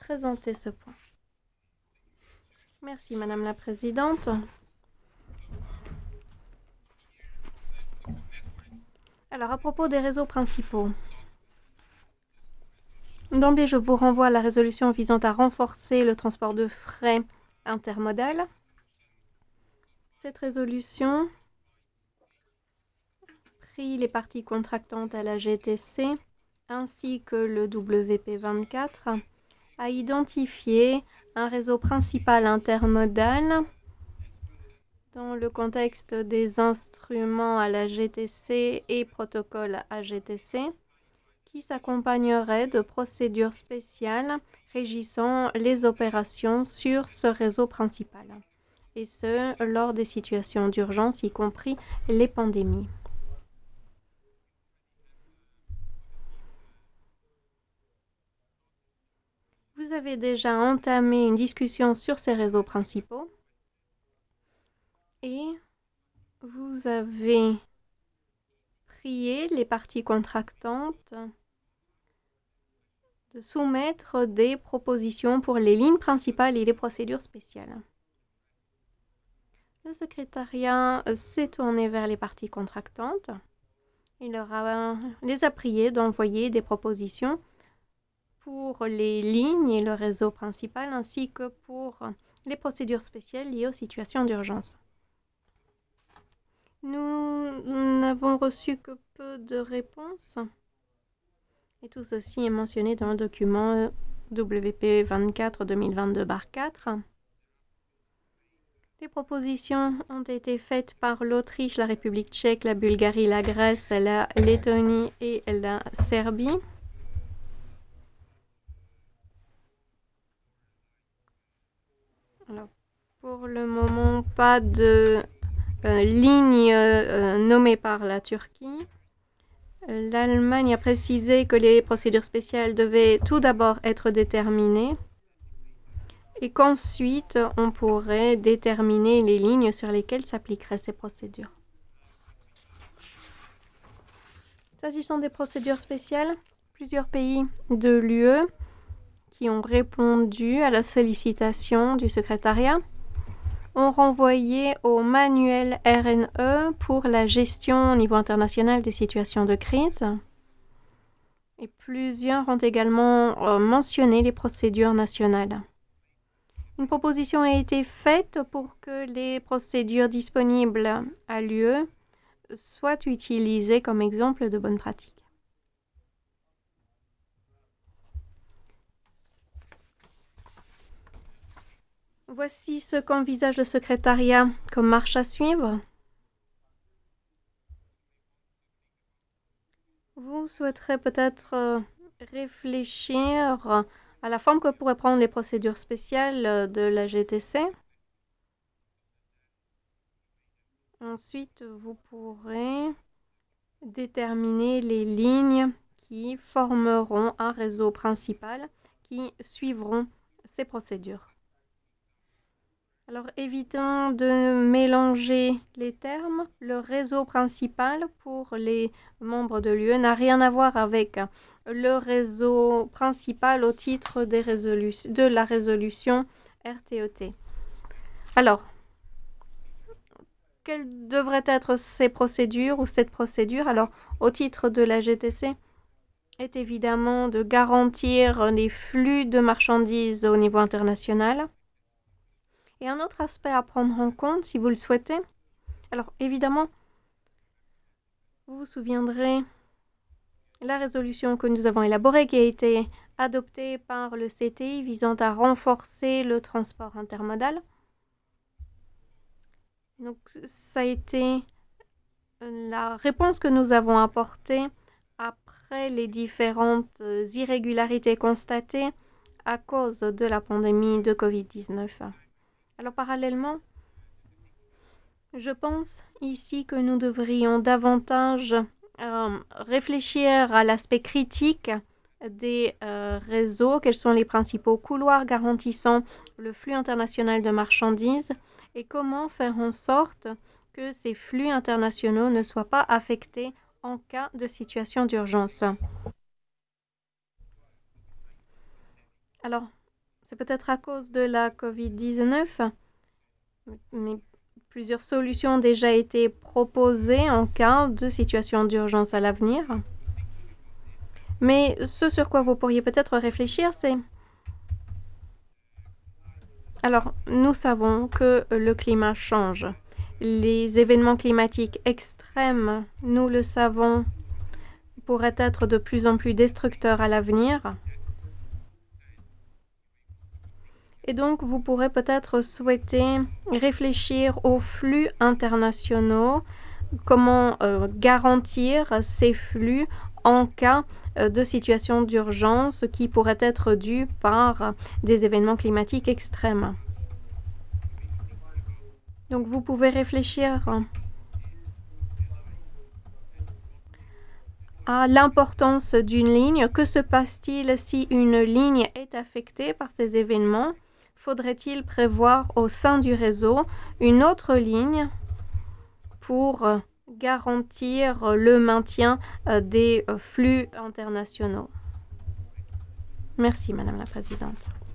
présenter ce point. Merci, Madame la Présidente. Alors, à propos des réseaux principaux, d'emblée, je vous renvoie à la résolution visant à renforcer le transport de fret intermodal. Cette résolution prie les parties contractantes à la GTC ainsi que le WP24 à identifier un réseau principal intermodal dans le contexte des instruments à la GTC et protocoles AGTC qui s'accompagnerait de procédures spéciales régissant les opérations sur ce réseau principal, et ce, lors des situations d'urgence, y compris les pandémies. Vous avez déjà entamé une discussion sur ces réseaux principaux et vous avez prié les parties contractantes de soumettre des propositions pour les lignes principales et les procédures spéciales. Le secrétariat s'est tourné vers les parties contractantes. Il les a priées d'envoyer des propositions pour les lignes et le réseau principal ainsi que pour les procédures spéciales liées aux situations d'urgence. Nous n'avons reçu que peu de réponses et tout ceci est mentionné dans le document WP 24-2022-4. Des propositions ont été faites par l'Autriche, la République tchèque, la Bulgarie, la Grèce, la Lettonie et la Serbie. Alors, pour le moment, pas de ligne nommée par la Turquie. L'Allemagne a précisé que les procédures spéciales devaient tout d'abord être déterminées et qu'ensuite on pourrait déterminer les lignes sur lesquelles s'appliqueraient ces procédures. S'agissant des procédures spéciales, plusieurs pays de l'UE qui ont répondu à la sollicitation du secrétariat ont renvoyé au manuel RNE pour la gestion au niveau international des situations de crise. Et plusieurs ont également mentionné les procédures nationales. Une proposition a été faite pour que les procédures disponibles à l'UE soient utilisées comme exemple de bonne pratique. Voici ce qu'envisage le secrétariat comme marche à suivre. Vous souhaiterez peut-être réfléchir à la forme que pourraient prendre les procédures spéciales de la GTC. Ensuite, vous pourrez déterminer les lignes qui formeront un réseau principal qui suivront ces procédures. Alors, évitons de mélanger les termes. Le réseau principal pour les membres de l'UE n'a rien à voir avec le réseau principal au titre de la résolution RTET. Alors, quelles devraient être ces procédures ou cette procédure? Alors, au titre de la GTC, est évidemment de garantir les flux de marchandises au niveau international. Et un autre aspect à prendre en compte, si vous le souhaitez, alors évidemment, vous vous souviendrez la résolution que nous avons élaborée qui a été adoptée par le CTI visant à renforcer le transport intermodal. Donc ça a été la réponse que nous avons apportée après les différentes irrégularités constatées à cause de la pandémie de Covid-19. Alors parallèlement, je pense ici que nous devrions davantage réfléchir à l'aspect critique des réseaux, quels sont les principaux couloirs garantissant le flux international de marchandises et comment faire en sorte que ces flux internationaux ne soient pas affectés en cas de situation d'urgence. Alors, C'est peut-être à cause de la COVID-19, mais plusieurs solutions ont déjà été proposées en cas de situation d'urgence à l'avenir. Mais ce sur quoi vous pourriez peut-être réfléchir, c'est... Alors, nous savons que le climat change. Les événements climatiques extrêmes, nous le savons, pourraient être de plus en plus destructeurs à l'avenir. Et donc, vous pourrez peut-être souhaiter réfléchir aux flux internationaux, comment garantir ces flux en cas de situation d'urgence qui pourrait être due par des événements climatiques extrêmes. Donc, vous pouvez réfléchir à l'importance d'une ligne. Que se passe-t-il si une ligne est affectée par ces événements? Faudrait-il prévoir au sein du réseau une autre ligne pour garantir le maintien des flux internationaux? Merci, Madame la Présidente.